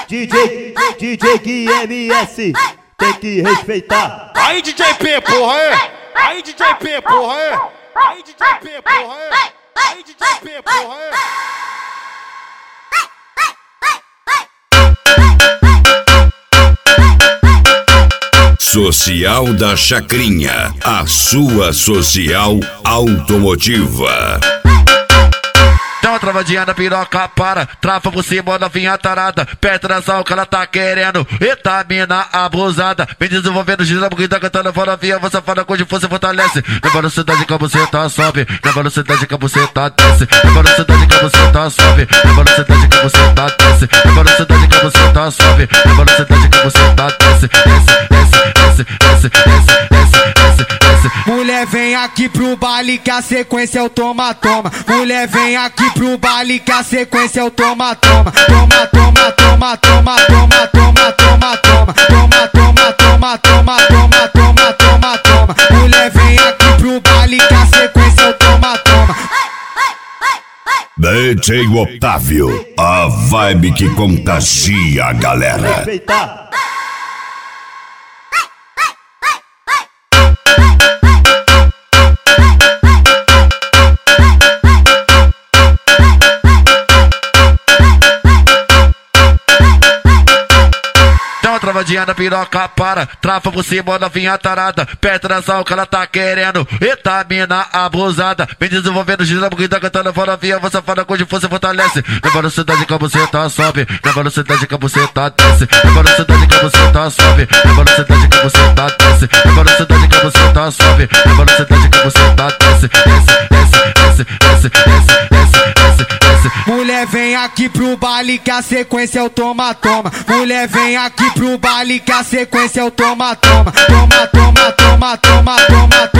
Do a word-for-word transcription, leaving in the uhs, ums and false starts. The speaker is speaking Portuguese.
D J, D J Gui M S, tem que respeitar. Aí D J P, porra, é? Aí D J P, porra, é? Aí D J P, porra, é? Aí D J P, porra, é? Social da Chacrinha, a sua social automotiva. Dá uma travadinha na piroca, para, trava por cima da vinha tarada, perto da sal que ela tá querendo, eita mina abusada, vem desenvolvendo gira porque tá cantando fora via, você fala com você fortalece, na velocidade que você tá sobe, na velocidade que você tá desce, na velocidade que você tá sobe, na velocidade que você tá desce, na velocidade que você tá sobe, na velocidade que você tá desce, desce, desce, desce, desce, desce, desce, desce. Mulher vem aqui pro baile que a sequência é o toma, toma. Mulher vem aqui pro baile que a sequência é o toma, toma. Toma, toma, toma, toma, toma, toma, toma, toma. Toma, toma, toma, toma, toma, toma, toma, toma. Mulher vem aqui pro baile que a sequência é o toma, toma. D J Otávio, a vibe que contagia a galera. Respeitar. Travadinha na piroca, para, trava por cima da vinha tarada, perto da sal que ela tá querendo, eita mina abusada, vem desenvolvendo gira porque tá cantando fora via, você fala com você fortalece, na velocidade que você tá sobe, na velocidade que você tá desce, na velocidade que você tá sobe, na velocidade que você tá desce, na velocidade que você tá sobe, na velocidade que você tá desce, desce, desce, desce, desce, desce, desce, desce, desce. Mulher vem aqui pro baile que a sequência é o toma, toma. Mulher vem aqui pro baile que a sequência é o toma, toma. Toma, toma, toma, toma, toma, toma.